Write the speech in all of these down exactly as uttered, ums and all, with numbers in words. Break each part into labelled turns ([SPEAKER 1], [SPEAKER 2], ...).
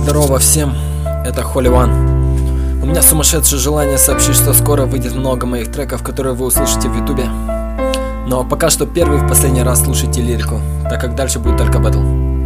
[SPEAKER 1] Здорово всем, это Holy One. У меня сумасшедшее желание сообщить, что скоро выйдет много моих треков, которые вы услышите в ютубе. Но пока что первый в последний раз слушайте лирику, так как дальше будет только бэтл.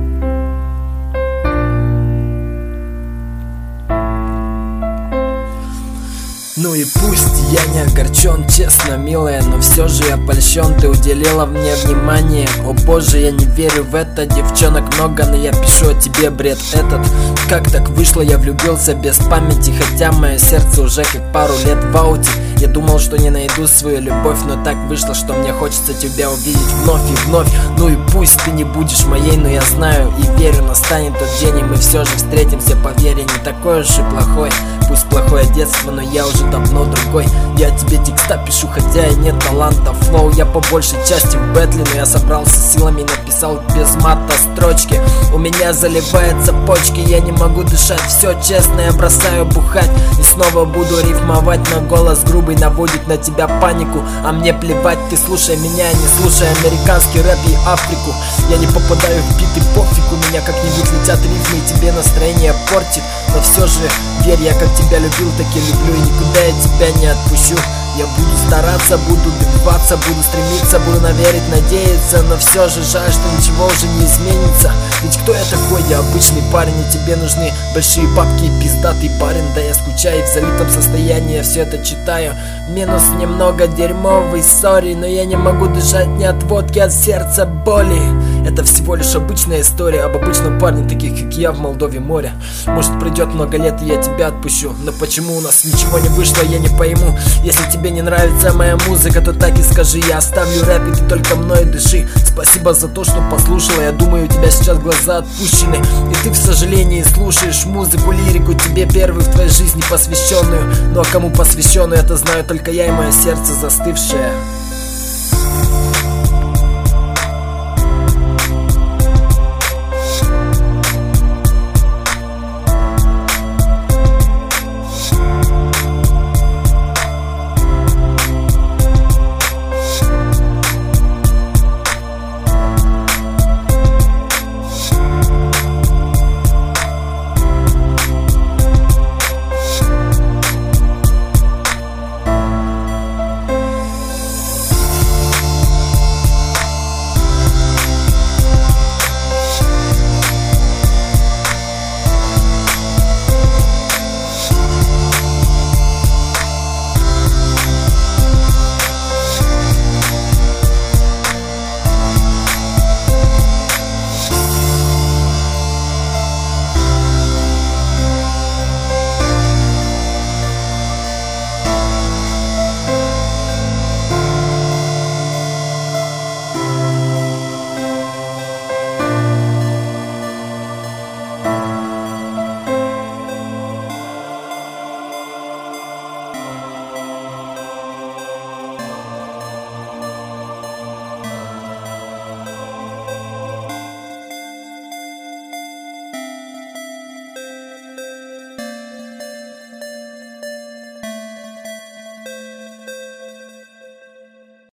[SPEAKER 1] Ну и пусть я не огорчен, честно, милая, но все же я польщен. Ты уделила мне внимание, о боже, я не верю в это. Девчонок много, но я пишу о тебе бред этот. Как так вышло, я влюбился без памяти, хотя мое сердце уже как пару лет в ауте. Я думал, что не найду свою любовь, но так вышло, что мне хочется тебя увидеть вновь и вновь. Ну и пусть ты не будешь моей, но я знаю и верю, настанет тот день, и мы все же встретимся, поверь, я не такой уж и плохой. Пусть плохое детство, но я уже давно другой. Я тебе текста пишу, хотя и нет таланта. Флоу я по большей части в бэтле, но я собрался силами и написал без мата строчки. У меня заливаются почки, я не могу дышать, все честно, я бросаю бухать. И снова буду рифмовать, но голос грубый наводит на тебя панику. А мне плевать, ты слушай меня, не слушай американский рэп и Африку. Я не попадаю в биты, пофиг, у меня как-нибудь летят рифмы и тебе настроение портит. Но все же верь, я как тебя любил, так и люблю, и никуда я тебя не отпущу. Я буду стараться, буду добиваться, буду стремиться, буду наверить, надеяться. Но все же жаль, что ничего уже не изменится. Ведь кто я такой? Я обычный парень, и тебе нужны большие бабки и пиздатый парень. Да я скучаю, в залитом состоянии я все это читаю. Минус немного дерьмовый, сори, но я не могу дышать ни от водки, от сердца боли. Это всего лишь обычная история об обычном парне, таких как я в Молдове море. Может пройдет много лет и я тебя отпущу, но почему у нас ничего не вышло, я не пойму. Если тебе не нравится моя музыка, то так и скажи. Я оставлю рэп, и ты только мной дыши. Спасибо за то, что послушала. Я думаю, у тебя сейчас глаза отпущены, и ты в сожалении слушаешь музыку, лирику, тебе первую в твоей жизни посвященную. Ну а кому посвященную, это знаю только я и мое сердце застывшее.